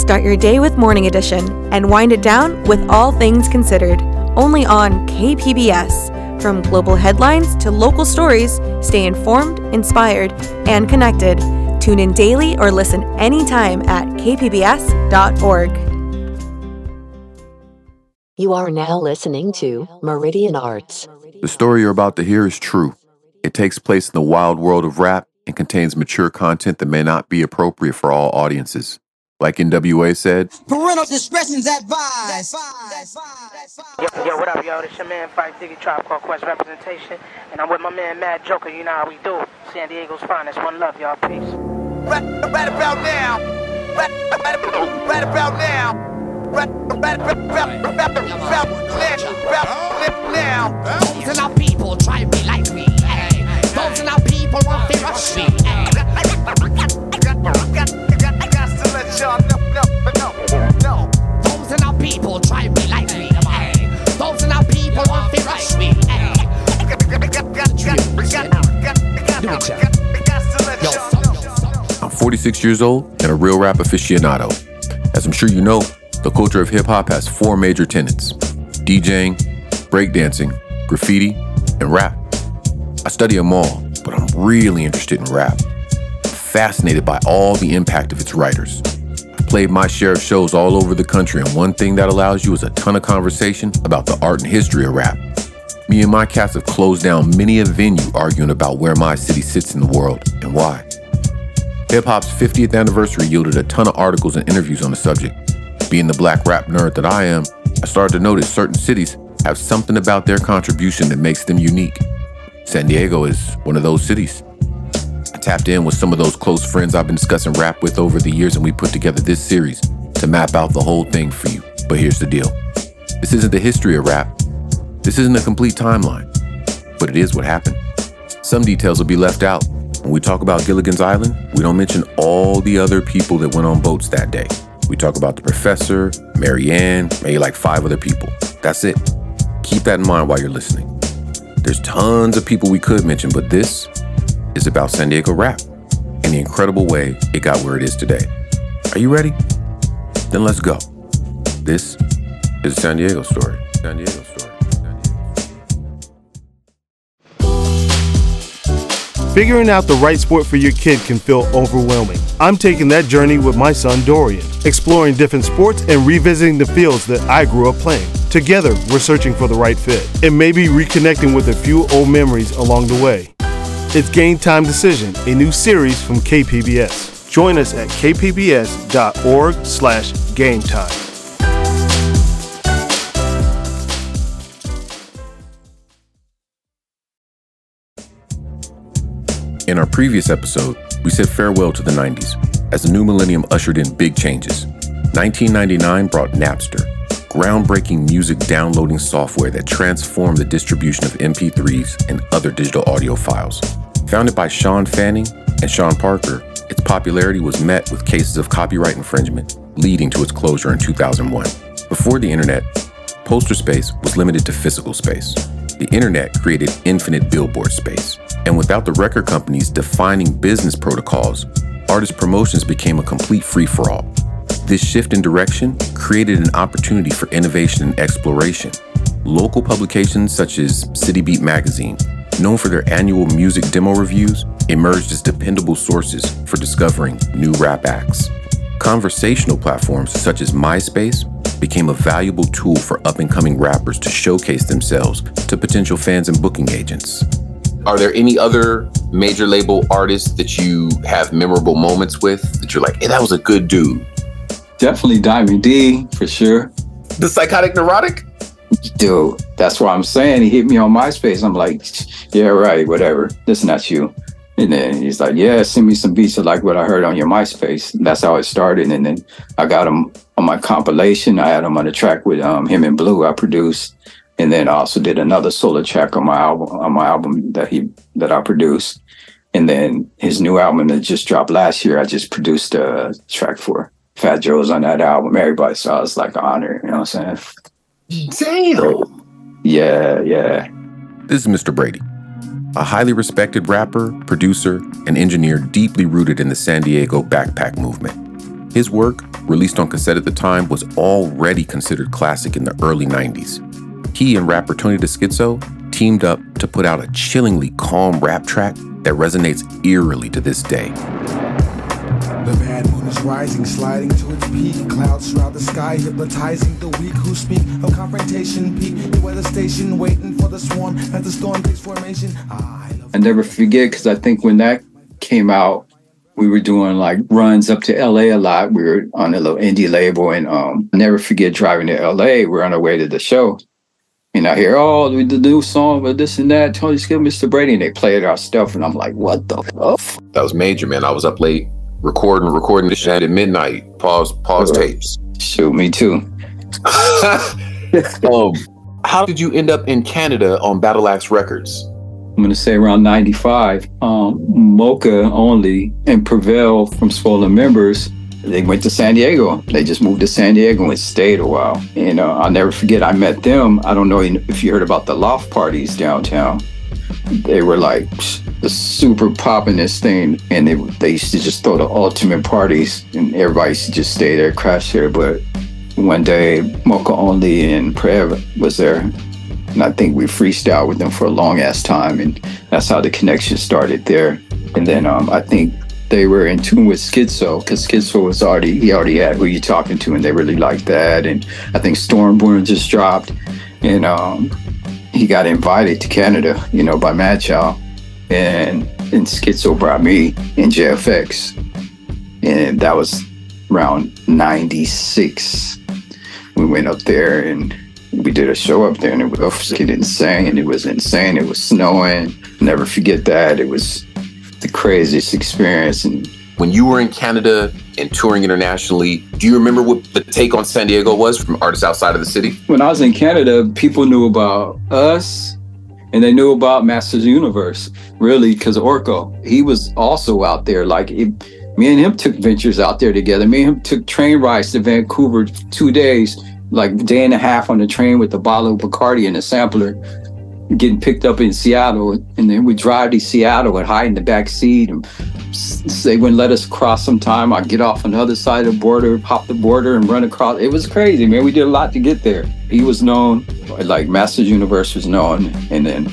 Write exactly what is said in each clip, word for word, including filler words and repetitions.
Start your day with Morning Edition and wind it down with All Things Considered, only on K P B S. From global headlines to local stories, stay informed, inspired, and connected. Tune in daily or listen anytime at k p b s dot org. You are now listening to Meridian Arts. The story you're about to hear is true. It takes place in the wild world of rap and contains mature content that may not be appropriate for all audiences. Like N W A said, parental discretion's advised. Yo, yo, what up, yo? This your man, Fight Diggy, Tribe Called Quest Representation, and I'm with my man, Mad Joker. You know how we do. San Diego's finest. One love, y'all. Peace. Right, right about now. Right, right, right about now. Right, right, right, right, right about now. Those in our people try to be like me. Hey. Those in our people want to rush me. Hey. Y'all know, no, no, no. Those in our people try to be like me. Hey. Those in our people want to rush me. Hey. I'm forty-six years old and a real rap aficionado. As I'm sure you know, the culture of hip-hop has four major tenets: DJing, breakdancing, graffiti, and rap. I study them all, but I'm really interested in rap. I'm fascinated by all the impact of its writers. Played my share of shows all over the country, and one thing that allows you is a ton of conversation about the art and history of rap. Me and my cats have closed down many a venue arguing about where my city sits in the world and why. Hip-hop's fiftieth anniversary yielded a ton of articles and interviews on the subject. Being the black rap nerd that I am, I started to notice certain cities have something about their contribution that makes them unique. San Diego is one of those cities. I tapped in with some of those close friends I've been discussing rap with over the years, and we put together this series to map out the whole thing for you. But here's the deal. This isn't the history of rap. This isn't a complete timeline, but it is what happened. Some details will be left out. When we talk about Gilligan's Island, we don't mention all the other people that went on boats that day. We talk about the professor, Mary Ann, maybe like five other people. That's it. Keep that in mind while you're listening. There's tons of people we could mention, but this is about San Diego rap and the incredible way it got where it is today. Are you ready? Then let's go. This is a San Diego story. San Diego story. Figuring out the right sport for your kid can feel overwhelming. I'm taking that journey with my son Dorian, exploring different sports and revisiting the fields that I grew up playing. Together, we're searching for the right fit and maybe reconnecting with a few old memories along the way. It's Game Time Decision, a new series from K P B S. Join us at k p b s dot org slash game time. In our previous episode, we said farewell to the nineties as the new millennium ushered in big changes. nineteen ninety-nine brought Napster, groundbreaking music downloading software that transformed the distribution of M P threes and other digital audio files. Founded by Sean Fanning and Sean Parker, its popularity was met with cases of copyright infringement, leading to its closure in two thousand one. Before the internet, poster space was limited to physical space. The internet created infinite billboard space. And without the record companies defining business protocols, artist promotions became a complete free-for-all. This shift in direction created an opportunity for innovation and exploration. Local publications such as City Beat magazine, known for their annual music demo reviews, emerged as dependable sources for discovering new rap acts. Conversational platforms such as MySpace became a valuable tool for up-and-coming rappers to showcase themselves to potential fans and booking agents. Are there any other major label artists that you have memorable moments with that you're like, hey, that was a good dude? Definitely Diamond D, for sure. The Psychotic Neurotic? Dude, that's what I'm saying. He hit me on MySpace. I'm like, yeah, right, whatever. This is not you. And then he's like, yeah, send me some beats of like what I heard on your MySpace. And that's how it started. And then I got him on my compilation. I had him on the track with um, him and Blue I produced. And then I also did another solo track on my album on my album that he that I produced. And then his new album that just dropped last year, I just produced a track for. Fat Joe's on that album. Everybody saw it's like an honor, you know what I'm saying? Damn. So, yeah, yeah. This is Mister Brady, a highly respected rapper, producer, and engineer deeply rooted in the San Diego backpack movement. His work released on cassette at the time, was already considered classic in the early nineties. He and rapper Tony the Schizo teamed up to put out a chillingly calm rap track that resonates eerily to this day. The bad moon is rising, sliding to its peak. Clouds shroud the sky, hypnotizing the weak who speak of confrontation. Peak the weather station, waiting for the swarm as the storm takes formation. I, I never forget, because I think when that came out, we were doing like runs up to L A a lot. We were on a little indie label, and um, I never forget driving to L A. We're on our way to the show. And I hear, oh, the new song with this and that, Tony Schizo, Mister Brady, and they played our stuff, and I'm like, what the fuck? That was major, man. I was up late recording, recording this shit at midnight. Pause, pause uh, tapes. Shoot, me too. um, how did you end up in Canada on Battle Axe Records? I'm gonna say around ninety-five. Um, Mocha Only and Prevail from Swollen Members, they went to San Diego. They just moved to San Diego and stayed a while. And uh, I'll never forget, I met them. I don't know if you heard about the loft parties downtown. They were like the super poppin'est thing. And they they used to just throw the ultimate parties, and everybody used to just stay there, crash there. But one day, Mocha Only and Prev was there. And I think we freestyled with them for a long ass time. And that's how the connection started there. And then um, I think they were in tune with Schizo, because Schizo was already, he already had Who You Talking To, and they really liked that. And I think Stormborn just dropped, and um, he got invited to Canada, you know, by Madchild. And, and Schizo brought me in J F X. And that was around ninety-six. We went up there and we did a show up there, and it was insane. And it was insane. It was snowing. Never forget that. It was the craziest experience. And when you were in Canada and touring internationally, do you remember what the take on San Diego was from artists outside of the city? When I was in Canada, people knew about us, and they knew about Masters Universe, really, because Orko, he was also out there. Like, it, me and him took ventures out there together. Me and him took train rides to Vancouver two days, like a day and a half on the train with a bottle of Bacardi and a sampler, getting picked up in Seattle. And then we drive to Seattle and hide in the back seat, and they wouldn't let us cross sometime. I'd get off on the other side of the border, hop the border and run across. It was crazy, man. We did a lot to get there. He was known, like Masters Universe was known, and then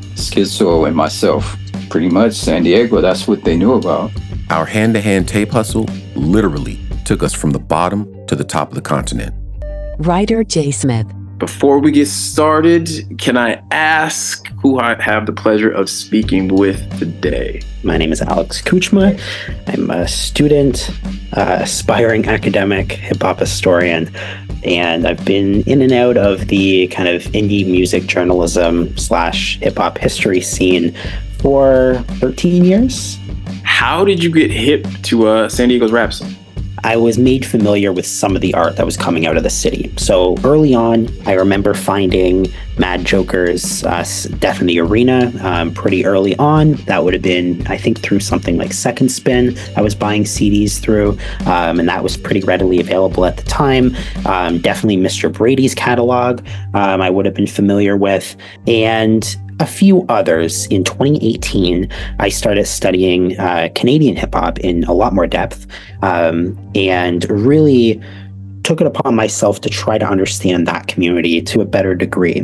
Schizo and myself, pretty much San Diego, that's what they knew about. Our hand-to-hand tape hustle literally took us from the bottom to the top of the continent. Writer Jay Smith. Before we get started, can I ask who I have the pleasure of speaking with today? My name is Alex Kuchma. I'm a student, uh, aspiring academic, hip-hop historian, and I've been in and out of the kind of indie music journalism slash hip-hop history scene for thirteen years. How did you get hip to uh, San Diego's rap scene? I was made familiar with some of the art that was coming out of the city. So early on, I remember finding Mad Joker's uh, Death in the Arena um, pretty early on. That would have been, I think, through something like Second Spin. I was buying C Ds through, um, and that was pretty readily available at the time. Um, definitely Mister Brady's catalog um, I would have been familiar with. And a few others. In twenty eighteen, I started studying uh, Canadian hip hop in a lot more depth, um, and really took it upon myself to try to understand that community to a better degree.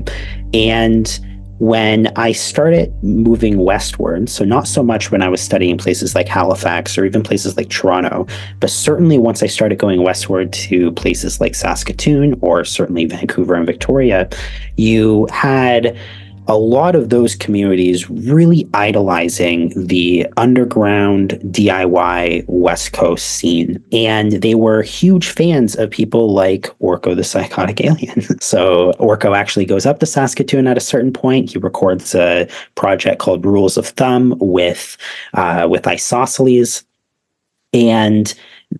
And when I started moving westward, so not so much when I was studying places like Halifax or even places like Toronto, but certainly once I started going westward to places like Saskatoon or certainly Vancouver and Victoria, you had a lot of those communities really idolizing the underground D I Y West Coast scene. And they were huge fans of people like Orko the Psychotic Alien. So Orko actually goes up to Saskatoon at a certain point. He records a project called Rules of Thumb with, uh, with Isosceles. And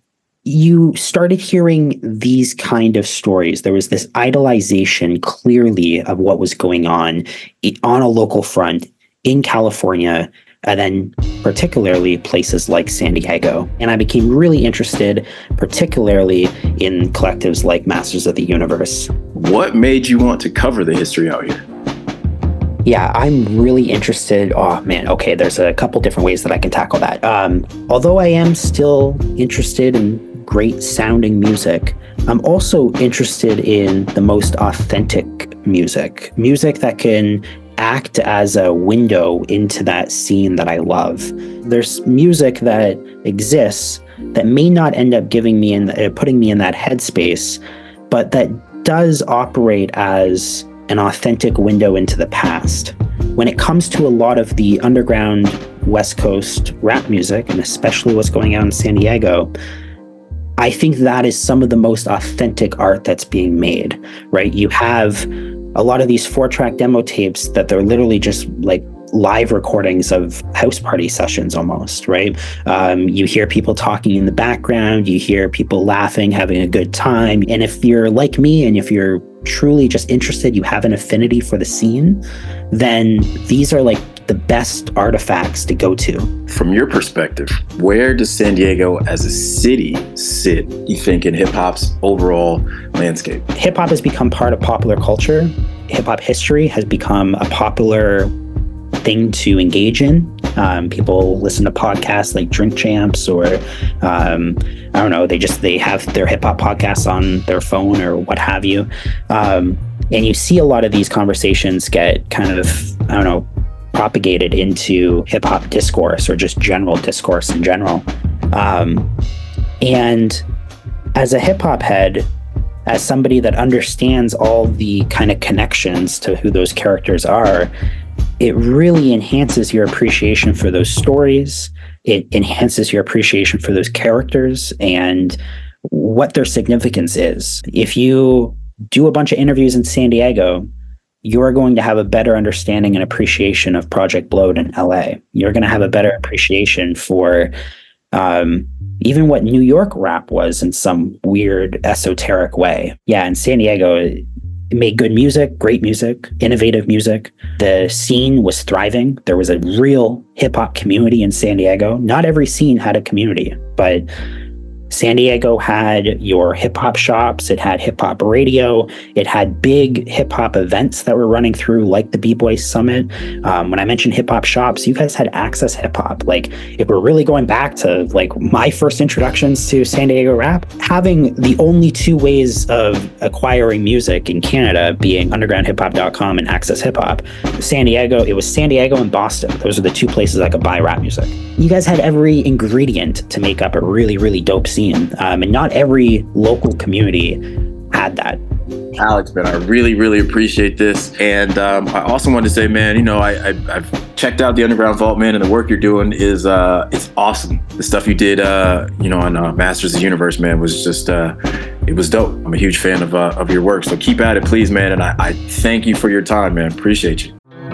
you started hearing these kind of stories. There was this idolization clearly of what was going on on a local front in California, and then particularly places like San Diego. And I became really interested, particularly in collectives like Masters of the Universe. What made you want to cover the history out here? Yeah, I'm really interested. Oh man, okay, there's a couple different ways that I can tackle that. Um, although I am still interested in great sounding music, I'm also interested in the most authentic music. Music that can act as a window into that scene that I love. There's music that exists that may not end up giving me in, uh, putting me in that headspace, but that does operate as an authentic window into the past. When it comes to a lot of the underground West Coast rap music, and especially what's going on in San Diego, I think that is some of the most authentic art that's being made, right? You have a lot of these four-track demo tapes that they're literally just like live recordings of house party sessions almost, right? Um, you hear people talking in the background, you hear people laughing, having a good time. And if you're like me, and if you're truly just interested, you have an affinity for the scene, then these are like the best artifacts to go to. From your perspective, where does San Diego as a city sit, you think, in hip-hop's overall landscape? Hip-hop has become part of popular culture. Hip-hop history has become a popular thing to engage in. Um, people listen to podcasts like Drink Champs, or um, I don't know, they just they have their hip-hop podcasts on their phone or what have you. Um, and you see a lot of these conversations get kind of, I don't know, propagated into hip-hop discourse or just general discourse in general. Um, and as a hip-hop head, as somebody that understands all the kind of connections to who those characters are, it really enhances your appreciation for those stories. It enhances your appreciation for those characters and what their significance is. If you do a bunch of interviews in San Diego, you're going to have a better understanding and appreciation of Project Blowed in L A. You're going to have a better appreciation for um, even what New York rap was in some weird esoteric way. Yeah, in San Diego, it made good music, great music, innovative music. The scene was thriving. There was a real hip-hop community in San Diego. Not every scene had a community, but San Diego had your hip-hop shops, it had hip-hop radio, it had big hip-hop events that were running through, like the B-Boy Summit. Um, when I mentioned hip-hop shops, you guys had Access Hip-Hop. Like, if we're really going back to like my first introductions to San Diego rap, having the only two ways of acquiring music in Canada being underground hip hop dot com and Access Hip-Hop, San Diego, it was San Diego and Boston. Those are the two places I could buy rap music. You guys had every ingredient to make up a really, really dope scene. Um, and not every local community had that. Alex, man, I really, really appreciate this. And um, I also wanted to say, man, you know, I, I, I've checked out the Underground Vault, man, and the work you're doing is uh, it's awesome. The stuff you did, uh, you know, on uh, Masters of the Universe, man, was just, uh, it was dope. I'm a huge fan of uh, of your work. So keep at it, please, man. And I, I thank you for your time, man. Appreciate you.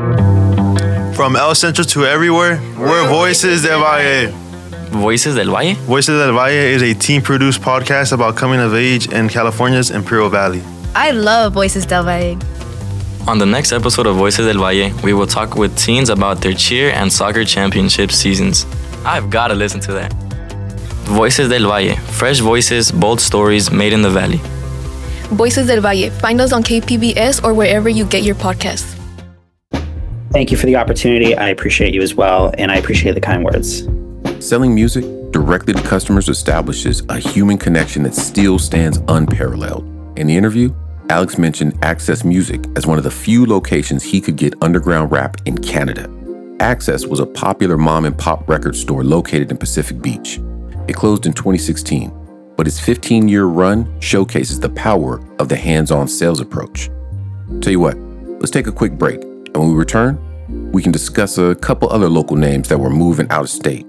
From El Centro to everywhere, we're Voices del Valle. Voices del Valle? Voices del Valle is a team-produced podcast about coming of age in California's Imperial Valley. I love Voices del Valle. On the next episode of Voices del Valle, we will talk with teens about their cheer and soccer championship seasons. I've got to listen to that. Voices del Valle, fresh voices, bold stories made in the valley. Voices del Valle, find us on K P B S or wherever you get your podcasts. Thank you for the opportunity. I appreciate you as well, and I appreciate the kind words. Selling music directly to customers establishes a human connection that still stands unparalleled. In the interview, Alex mentioned Access Music as one of the few locations he could get underground rap in Canada. Access was a popular mom and pop record store located in Pacific Beach. It closed in twenty sixteen, but its fifteen-year run showcases the power of the hands-on sales approach. Tell you what, let's take a quick break, and when we return, we can discuss a couple other local names that were moving out of state.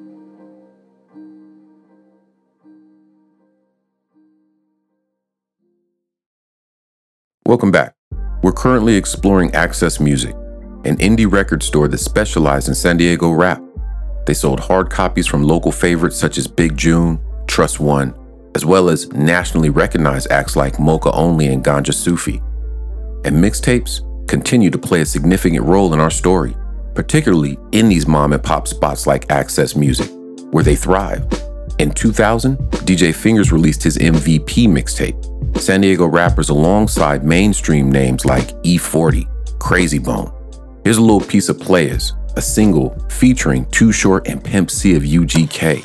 Welcome back. We're currently exploring Access Music, an indie record store that specialized in San Diego rap. They sold hard copies from local favorites such as Big June, Trust One, as well as nationally recognized acts like Mocha Only and Ganja Sufi. And mixtapes continue to play a significant role in our story, particularly in these mom and pop spots like Access Music, where they thrive. In two thousand, D J Fingers released his M V P mixtape. San Diego rappers alongside mainstream names like E forty, Crazy Bone, Here's a little piece of Players, a single featuring Too Short and Pimp C of U G K.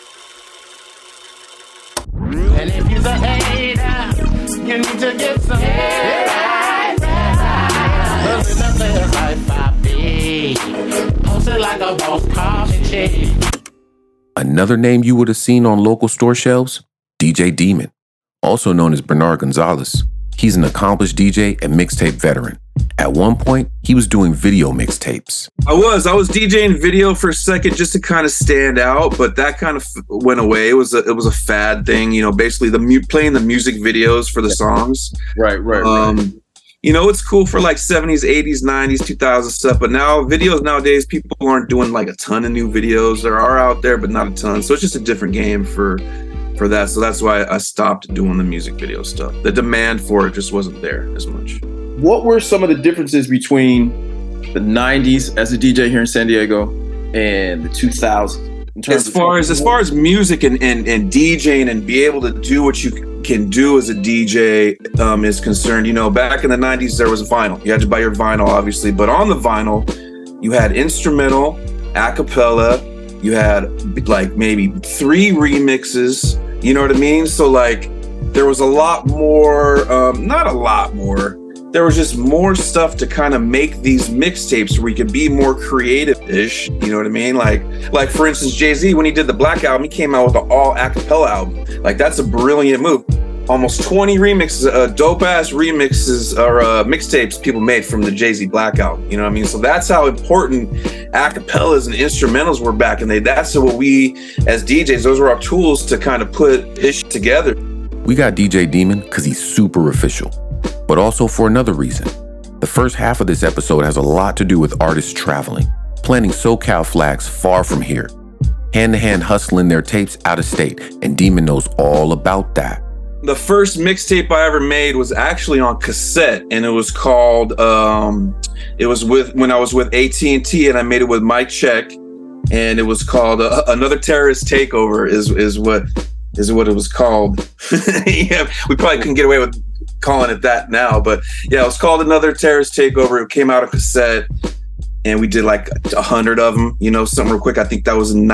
And if you're a hater, you need to get some hater. Cause in the player's life I be posted like a boss coffee chick. Another name you would have seen on local store shelves? D J Demon, also known as Bernard Gonzalez. He's an accomplished D J and mixtape veteran. At one point, he was doing video mixtapes. I was. I was DJing video for a second just to kind of stand out, but that kind of f- went away. It was a, it was a fad thing, you know, basically the mu- playing the music videos for the songs. Right, right, um, right. You know, it's cool for like seventies, eighties, nineties, two thousands stuff, but now videos nowadays, people aren't doing like a ton of new videos. There are out there, but not a ton. So it's just a different game for for that. So that's why I stopped doing the music video stuff. The demand for it just wasn't there as much. What were some of the differences between the nineties as a D J here in San Diego and the two thousands? In terms As far as as far as music and, and, and DJing and be able to do what you can do as a D J um, is concerned, you know, back in the nineties there was vinyl. You had to buy your vinyl, obviously, but on the vinyl, you had instrumental, a cappella, you had like maybe three remixes. You know what I mean? So like there was a lot more, um, not a lot more. There was just more stuff to kind of make these mixtapes where we could be more creative-ish. You know what I mean? Like, like for instance, Jay-Z, when he did the Black Album, he came out with an all a cappella album. Like, that's a brilliant move. Almost twenty remixes, uh, dope-ass remixes or uh, mixtapes people made from the Jay-Z Black Album. You know what I mean? So that's how important a cappellas and instrumentals were back in the day. That's what we, as D Js, those were our tools to kind of put this shit together. We got D J Demon because he's super official, but also for another reason. The first half of this episode has a lot to do with artists traveling, planting SoCal flags far from here, hand-to-hand hustling their tapes out of state, and Demon knows all about that. The first mixtape I ever made was actually on cassette, and it was called, um, it was with, when I was with A T and T, and I made it with Mike Check, and it was called uh, Another Terrorist Takeover is is what is what it was called. Yeah, we probably couldn't get away with calling it that now, but yeah, it was called Another Terrorist Takeover. It came out on cassette, and we did like a hundred of them, you know, something real quick. I think that was in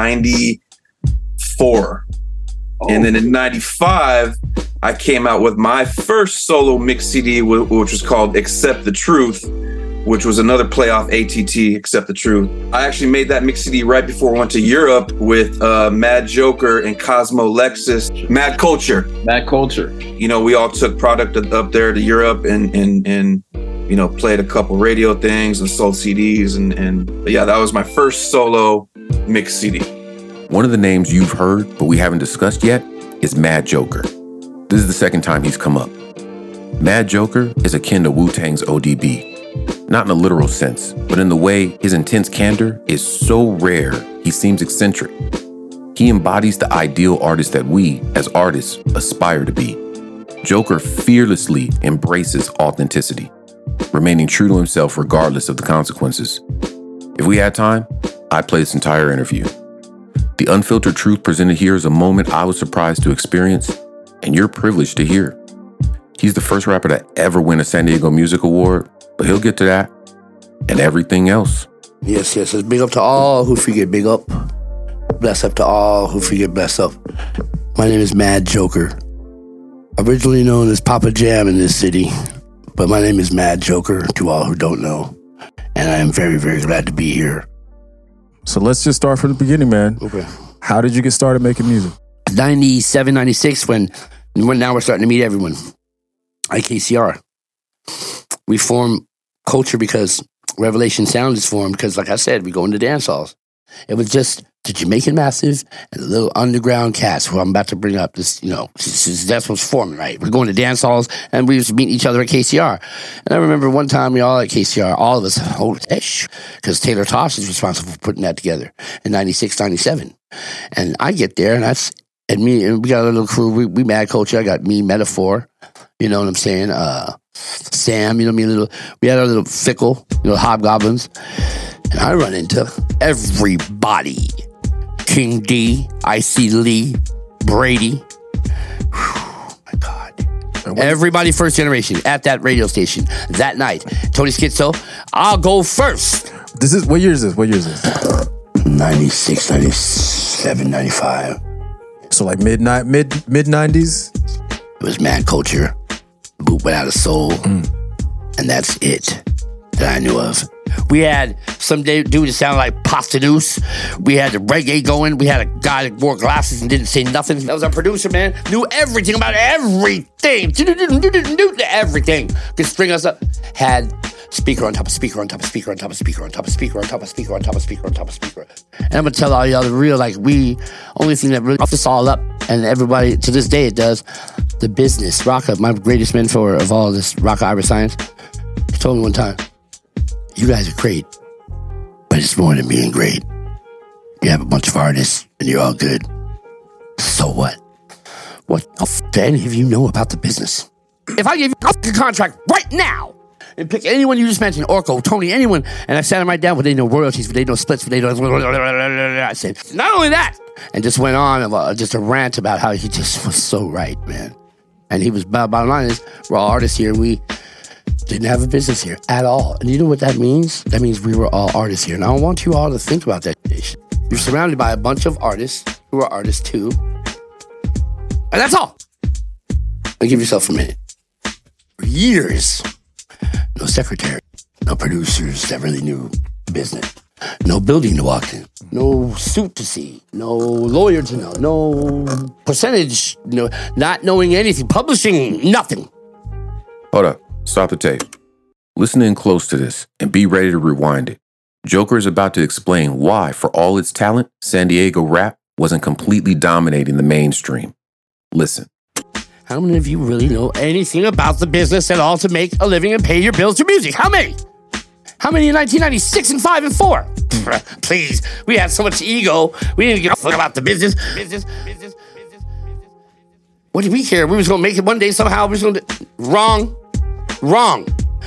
ninety-four. Oh. And then in ninety-five, I came out with my first solo mix C D, which was called Accept the Truth, which was another play off A T T, Accept the Truth. I actually made that mix C D right before I went to Europe with uh, Mad Joker and Cosmo Lexus. Mad Culture. Mad Culture. You know, we all took product up there to Europe and, and, and you know, played a couple radio things and sold C Ds. And, and yeah, that was my first solo mix C D. One of the names you've heard, but we haven't discussed yet, is Mad Joker. This is the second time he's come up. Mad Joker is akin to Wu-Tang's O D B. Not in a literal sense, but in the way his intense candor is so rare, he seems eccentric. He embodies the ideal artist that we, as artists, aspire to be. Joker fearlessly embraces authenticity, remaining true to himself regardless of the consequences. If we had time, I'd play this entire interview. The unfiltered truth presented here is a moment I was surprised to experience, and you're privileged to hear. He's the first rapper to ever win a San Diego Music Award, but he'll get to that and everything else. Yes, yes. It's big up to all who forget big up. Bless up to all who forget bless up. My name is Mad Joker. Originally known as Papa Jam in this city, but my name is Mad Joker to all who don't know. And I am very, very glad to be here. So let's just start from the beginning, man. Okay. How did you get started making music? ninety-seven, ninety-six, when, when now we're starting to meet everyone. I K C R. We form Culture because Revelation Sound is formed because, like I said, we go into dance halls. It was just the Jamaican Massive and the little underground cats who I'm about to bring up. This, you know, this is, that's what's forming, right? We're going to dance halls and we used to meet each other at K C R. And I remember one time we all at K C R, all of us, holy ish, because Taylor Tosh is responsible for putting that together in ninety-six, ninety-seven. And I get there and that's, and me, and we got a little crew, we, we Mad Culture. I got me, Metaphor, you know what I'm saying? Uh, Sam, you know what I mean? Little, we had our little Fickle, you know, Hobgoblins. And I run into everybody. King D, I C Lee, Brady. Whew, my God. Everybody first generation at that radio station that night. Tony Schizo, I'll go first. This is, what year is this? What year is this? ninety-six, ninety-seven, ninety-five. So like mid mid mid nineties? It was Mad Culture, Boot Without a Soul, mm. and that's it that I knew of. We had some dude that sounded like Posthumous. We had the reggae going. We had a guy that wore glasses and didn't say nothing. That was our producer, man. Knew everything about everything. Everything. Could string us up. Had speaker on top of speaker on top of speaker on top of speaker on top of speaker on top of speaker on top of speaker on top of speaker. And I'm gonna tell all y'all the real, like, we, only thing that really fucked us all up, and everybody, to this day it does, the business. Rocka, my greatest mentor of all this, Rocka Iverson, he told me one time, you guys are great, but it's more than being great. You have a bunch of artists, and you're all good. So what? What the f*** do any of you know about the business? If I gave you a contract right now, and pick anyone you just mentioned, Orko, Tony, anyone, and I sat them right down, but they know royalties, but they know splits, but they know... I said, not only that, and just went on, about, just a rant about how he just was so right, man. And he was, bottom line is, we're all artists here, we... didn't have a business here at all. And you know what that means? That means we were all artists here. And I want you all to think about that. You're surrounded by a bunch of artists who are artists too. And that's all. Now give yourself a minute. For years, no secretary, no producers that really knew business, no building to walk in, no suit to see, no lawyer to know, no percentage, no, not knowing anything, publishing, nothing. Hold up. Stop the tape. Listen in close to this and be ready to rewind it. Joker is about to explain why, for all its talent, San Diego rap wasn't completely dominating the mainstream. Listen. How many of you really know anything about the business at all to make a living and pay your bills through music? How many? How many in nineteen ninety-six and five and four? Please, we had so much ego. We didn't give a fuck about the business. Business, business, business, business. What did we care? We was going to make it one day somehow. We was going to... Wrong. Wrong.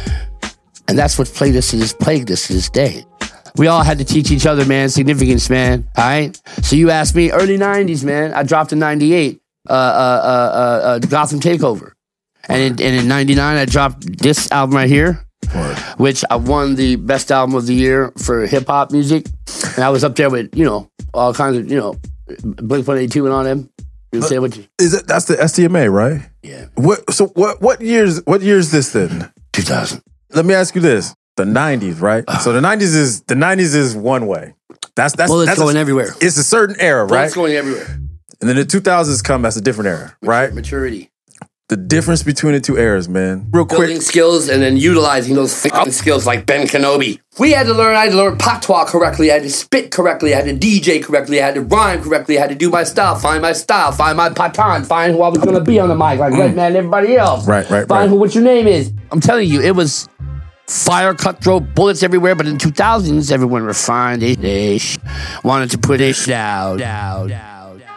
And that's what plagued us to this, plagued us to this day. We all had to teach each other, man, significance, man. All right? So you asked me, early nineties, man. I dropped in ninety-eight, uh, uh, uh, uh, uh, Gotham Takeover. And in, and in ninety-nine, I dropped this album right here, Word. which I won the best album of the year for hip-hop music. And I was up there with, you know, all kinds of, you know, Blink one eighty-two and all them. You say what you... Is it, that's the S T M A, right? Yeah. What? So what? What years? What year is this then? two thousand. Let me ask you this: the nineties, right? Uh, so the nineties is the nineties is one way. That's that's well, it's that's going a, everywhere. It's a certain era, right? It's going everywhere. And then the two thousands come. That's a different era, right? Maturity. The difference between the two eras, man. Real quick. Building skills and then utilizing those f***ing skills like Ben Kenobi. We had to learn, I had to learn patois correctly, I had to spit correctly, I had to D J correctly, I had to rhyme correctly, I had to do my style, find my style, find my patan, find who I was going to be on the mic, like mm. Redman and everybody else. Right, right, Find right. who, what your name is. I'm telling you, it was fire, cutthroat, bullets everywhere, but in the two thousands, everyone refined, they, they sh- wanted to put it down, down, down.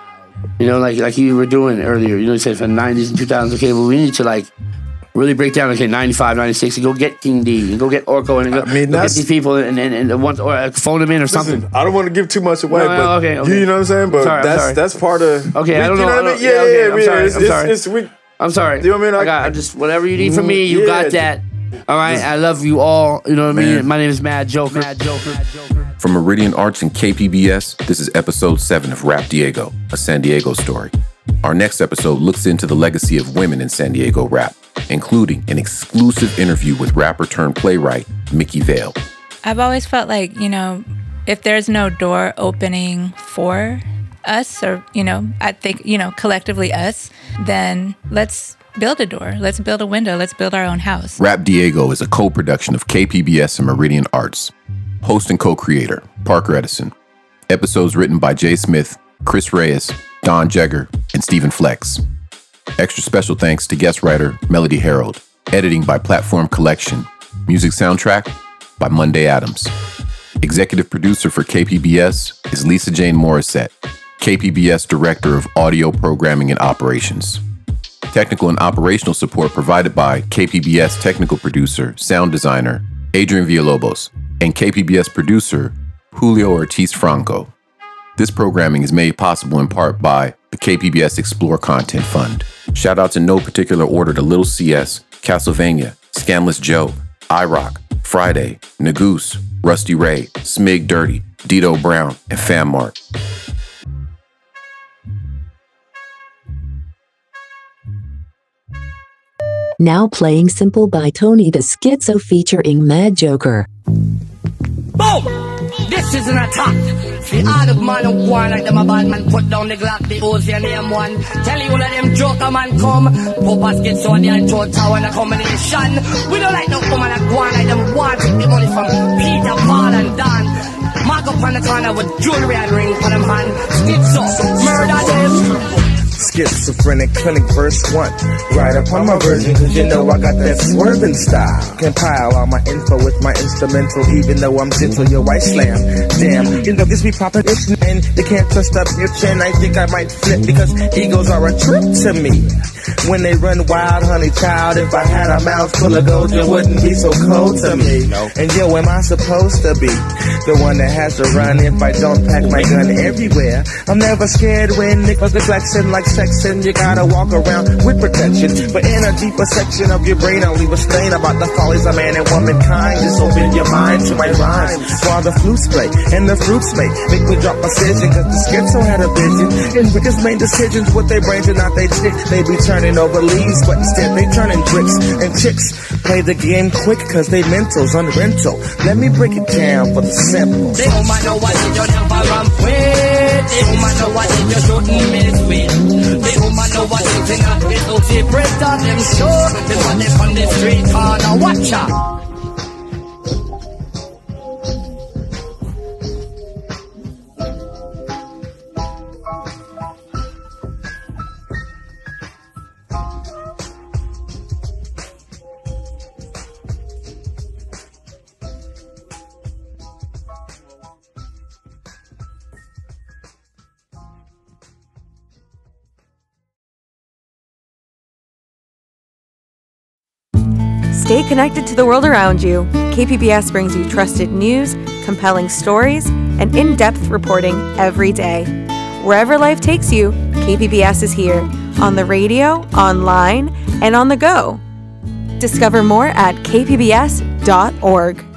You know, like like you were doing earlier, you know, you said from the nineties and two thousands, okay, well, we need to, like, really break down, okay, ninety-five, ninety-six, and go get King D, and go get Orko, and go, I mean, go get these people, and, and, and once, or phone them in or listen, something. I don't want to give too much away, no, but no, okay, okay. You, you know what I'm saying? But sorry, that's that's part of... Okay, we, I don't know. You know I what I don't, mean? Yeah, yeah, okay, yeah, I'm yeah. sorry, It's, I'm sorry. It's, it's, we, I'm sorry. You know what I mean? I, I got I just, whatever you need from me, you yeah. got that. All right, I love you all. You know what I mean? My name is Mad Joker. Mad Joker. Mad Joker. From Meridian Arts and K P B S, this is episode seven of Rap Diego, a San Diego story. Our next episode looks into the legacy of women in San Diego rap, including an exclusive interview with rapper turned playwright Mickey Vale. I've always felt like, you know, if there's no door opening for us, or, you know, I think, you know, collectively us, then let's build a door. Let's build a window. Let's build our own house. Rap Diego is a co-production of K P B S and Meridian Arts. Host and co-creator, Parker Edison. Episodes written by Jay Smith, Chris Reyes, Don Jegger, and Stephen Flex. Extra special thanks to guest writer Melody Harold. Editing by Platform Collection. Music soundtrack by Monday Adams. Executive producer for K P B S is Lisa Jane Morissette, K P B S Director of Audio Programming and Operations. Technical and operational support provided by K P B S technical producer, sound designer, Adrian Villalobos, and K P B S producer, Julio Ortiz Franco. This programming is made possible in part by the K P B S Explore Content Fund. Shout-outs in no particular order to Little C S, Castlevania, Scamless Joe, iRock, Friday, Nagoose, Rusty Ray, Smig Dirty, Dito Brown, and Fam Mark. Now playing Simple by Tony the Schizo featuring Mad Joker. Boom! This is an attack. The all of man who want like them a bad man put down the Glock, the Uzi and the M one. Tell you all of them joker man come. Popas get so the Anto Tower and a combination. We don't like no woman that want like them want take the money from Peter, Paul and Dan. Mark up on the corner with jewelry and ring for them hand. Schizo, murder them. Schizophrenic clinic verse one. Right upon my version, cause you know I got that swerving style. Compile all my info with my instrumental, even though I'm gentle, your white slam. Damn, you know this be poppin' itchin' and you can't trust up your chin. I think I might flip because egos are a trip to me. When they run wild, honey child, if I had a mouth full of gold, you wouldn't be so cold to me. And yo, am I supposed to be the one that has to run if I don't pack my gun everywhere? I'm never scared when niggas are flexing like sexing. You gotta walk around with protection. But in a deeper section of your brain, I'll leave a stain about the follies of man and womankind. Just open your mind to my rhymes while the flutes play and the fruits may make me drop a decision. Cause the schizo had a vision and niggas made decisions with their brains and not they dick. They be turning over leaves, but instead they turning bricks. And chicks play the game quick cause they mentals on rental. Let me break it down for the simple. They don't know what you never ramp with. They don't know what you shouldn't miss with. They don't know what you think of it. So they break down them sure. They want them on the street corner. Watch out. Stay connected to the world around you. K P B S brings you trusted news, compelling stories, and in-depth reporting every day. Wherever life takes you, K P B S is here, on the radio, online, and on the go. Discover more at k p b s dot org.